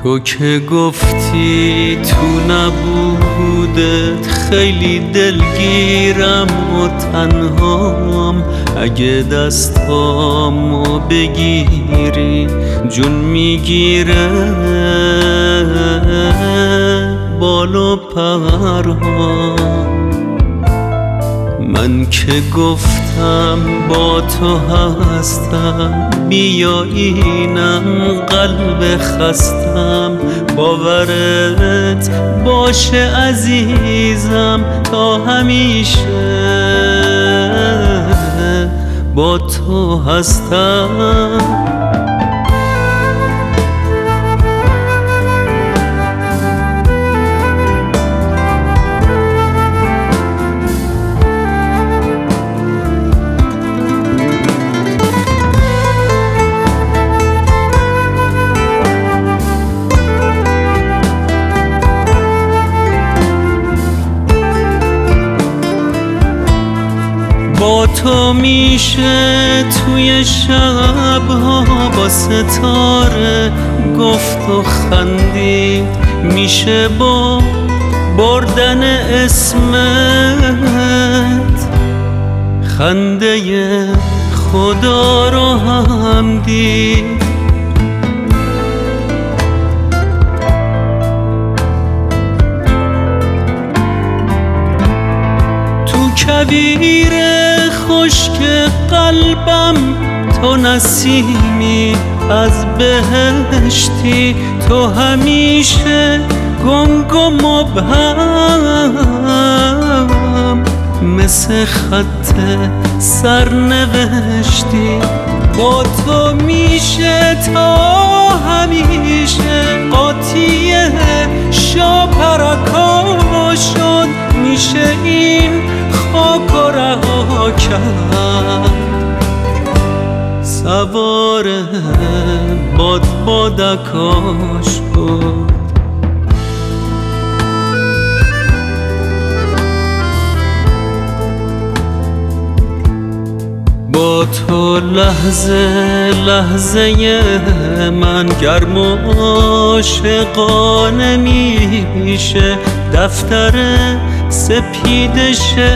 تو که گفتی تو نبودت خیلی دلگیرم و تنهام، اگه دستامو بگیری جون میگیره بال و پرهام. من که گفتم با تو هستم، بیا اینم قلب خستم، باورت باشه عزیزم تا همیشه با تو هستم. با تو میشه توی شبها با ستاره گفت و خندید، میشه با بردن اسمت خنده خدا رو هم دید. تو کویر خشک قلبم تو نسیمی از بهشتی، تو همیشه گنگ و مبهم مثل خط سرنوشتی. با تو میشه تا همیشه قاطی شاپرکا شد، میشه این خاک و رها کرد، سوار بادکاش بود. با تو لحظه لحظه من گرم و عاشقانه میشه، دفتر سپید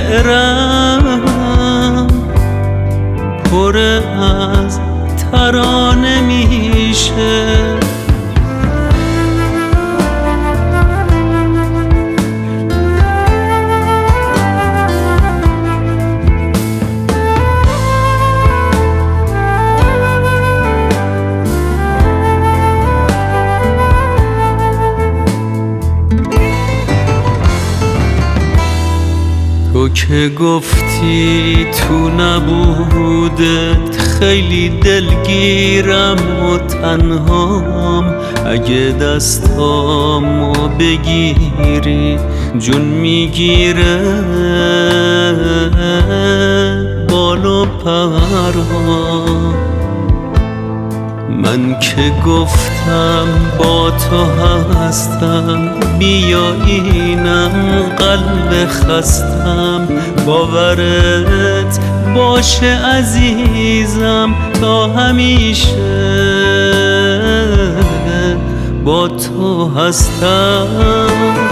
شعرم پر از ترانه میشه. تو که گفتی تو نبودت خیلی دلگیرم و تنهام، اگه دستامو بگیری جون میگیره بال و پرهام. من که گفتم با تو هستم، بیا اینم قلب خستم، باورت باشه عزیزم تا همیشه با تو هستم.